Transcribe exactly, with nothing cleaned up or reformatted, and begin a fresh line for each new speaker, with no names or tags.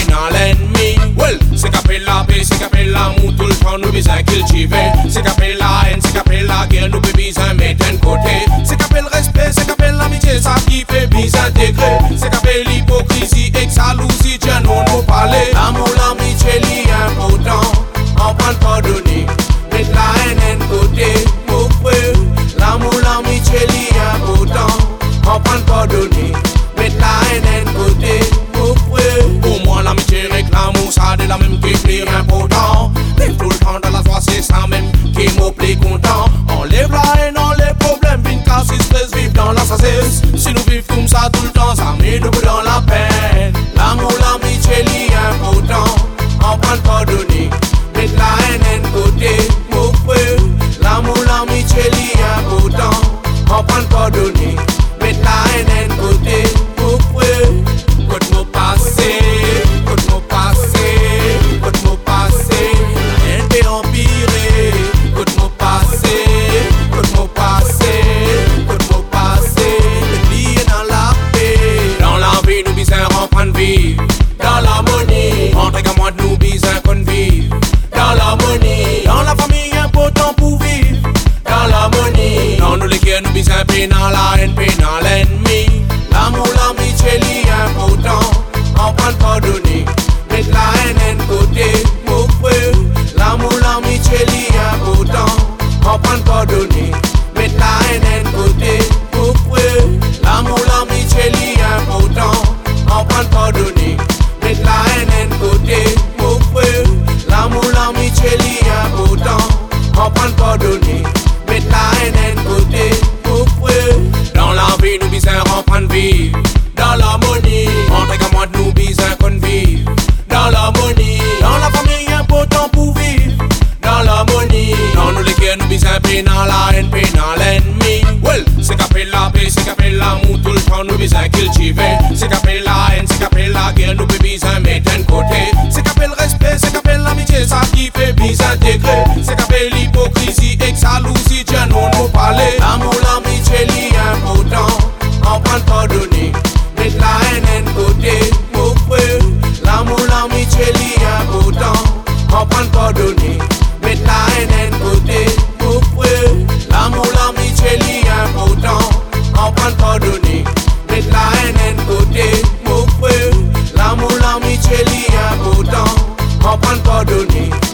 dans l'ennemi. Well, c'est qu'appelle la paix, c'est qu'appelle l'amour, tout le temps nous besoin cultiver. C'est qu'appelle la haine, c'est qu'appelle la guerre, nous besoin mettre d'un côté. C'est qu'appelle respect, c'est qu'appelle l'amitié, ça qui fait bien intégrer. C'est qu'appelle l'hypocrisie et que ça lousie, Dieu nous nous parler. L'amour, l'amitié, li important, on prend pardonner. Mettre la haine d'un côté, mon frère. L'amour, l'amitié, li important, on prend pardonner. Mettre la haine d'un côté, mon frère. Pour moi, l'amitié avec l'amour, ça de la même qui est plus important. Vivre tout le temps dans la joie, c'est ça même qui m'au plus content. Enlève la haine, enlève les problèmes, puis une casse, stress, vivre dans la sagesse. Si nous vivons comme ça tout le temps, ça met debout dans la peine. L'amour, l'amitié, li important, on prend pardonner. Mettre la haine d'un côté, mon frère. L'amour, l'amitié, li important, on prend pardonner. Mettre la haine d'un côté, mon frère. Côte mot passé, côte mot passé, côte mot passé. La haine peut empirer. Côte mot passé, côte mot passé, côte mot passé. Le lié dans la paix. Dans la vie, nous besoin reprendre vivre. Dans l'harmonie, entre moi nous besoin qu'on vive. Dans l'harmonie, dans la famille important pour vivre. Dans l'harmonie, dans nous les cœurs nous besoin paix dans la haine, paix dans l'ennemi. L'amour, l'amitié, li important, on prend pardonner. Mettre la haine d'un côté, mon frère. L'amour, l'amitié, li important, on prend pardonner. Mettre la haine d'un côté, mon frère. L'amour, l'amitié, li important, on prend pardonner. Mettre la haine d'un côté, mon frère. L'amour, l'amitié, li important, on prend pardonner. Mettre la haine d'un côté, mon frère. Dans la vie, nous besoin reprendre vivre. Dans l'harmonie, entre moi nous besoin qu'on vive. Dans l'harmonie, dans la famille important pour vivre. Dans l'harmonie, dans nous les cœurs nous besoin paix dans la haine, paix dans l'ennemi. Well, c'est qu'appelle la paix, c'est qu'appelle l'amour, tout le temps nous besoin cultiver. C'est qu'appelle la haine, c'est qu'appelle la guerre, nous besoin mettre d'un côté. C'est qu'appelle respect, c'est qu'appelle l'amitié, ça qui fait bien intégrer. C'est qu'appelle l'hypocrisie et que ça lousie, Dieu nous nous parler. L'amour, l'amitié, li important, on prend pardonner. Mettre la haine d'un côté, mon frère. L'amour, l'amitié, li important, on prend pardonner. Mettre la haine d'un côté, mon frère. L'amour, l'amitié, li important, on prend pardonner. Mettre la haine d'un côté, mon frère. L'amour, l'amitié, li important, on prend pardonner.